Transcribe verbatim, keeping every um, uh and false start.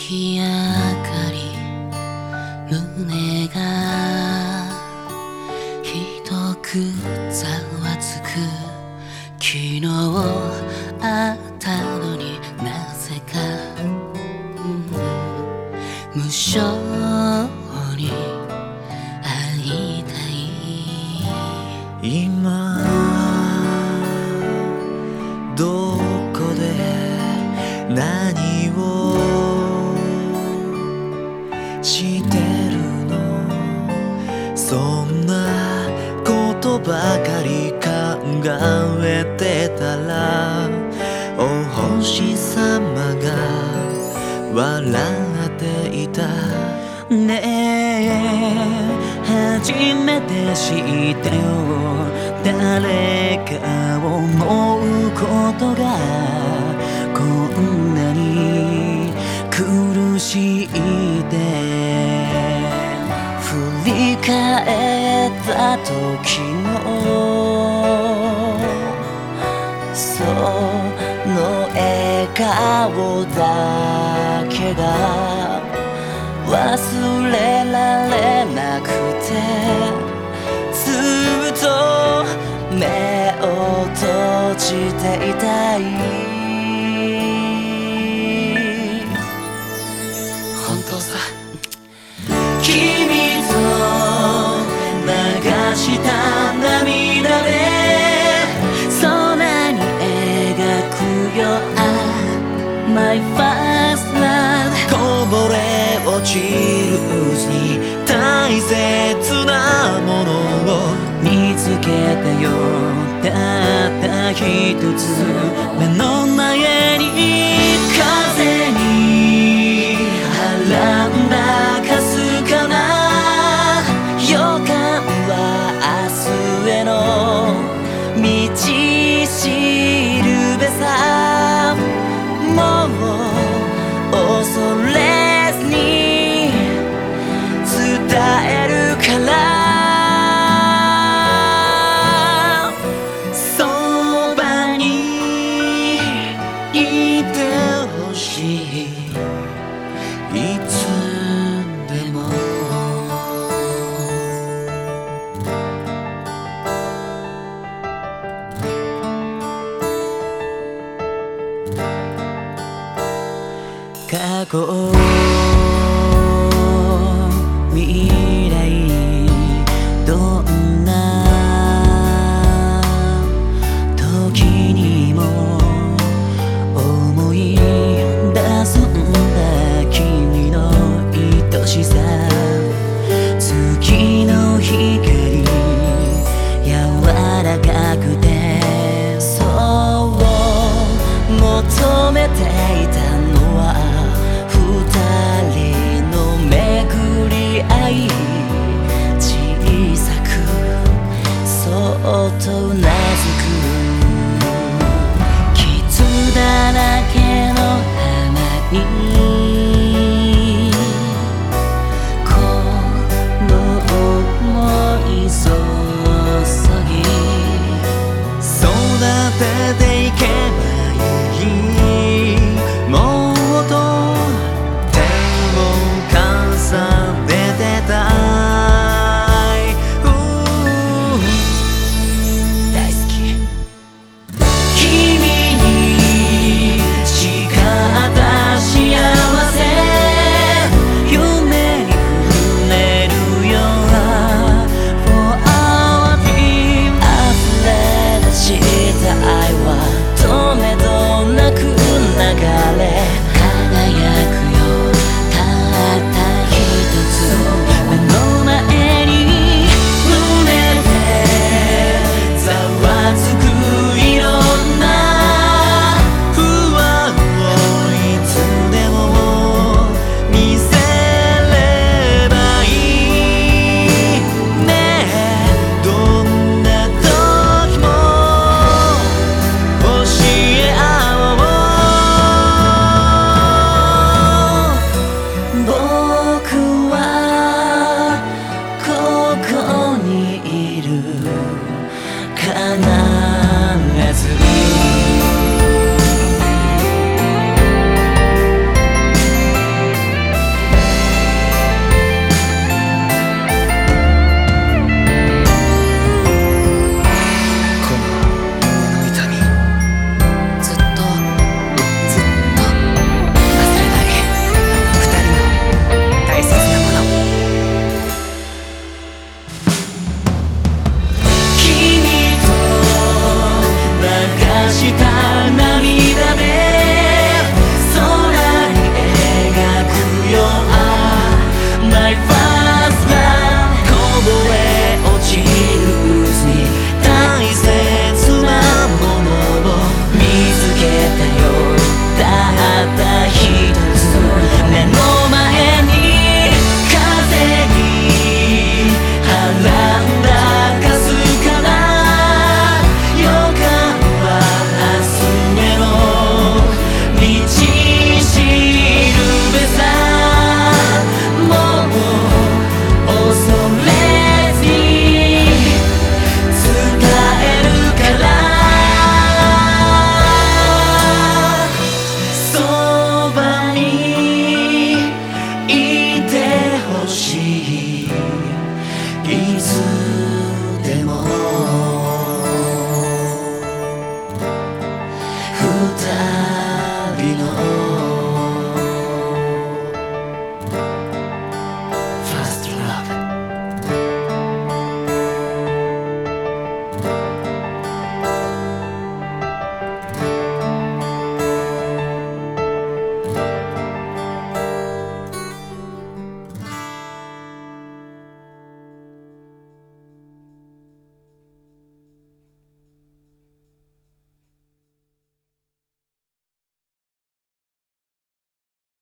月明かり胸がひどくざわつく昨日あったのになぜか、うん、無性に会いたい今どこで何をしてるの、そんなことばかり考えてたらお星様が笑っていた。ねえ初めて知ったよ、誰かを思うことがこんなに苦しいって振り返った時のその笑顔だけが忘れられなくて、ずっと目を閉じていたい。 本当さ、 君と流した涙で空に描くよ My first love こぼれ落ちる渦に大切なものを見つけたよ、たった一つ目の前に風にはらんだかすかな予感は明日への道しるべさ、もう恐れずに伝えるからそばにいてほしい、いつでも。過去未来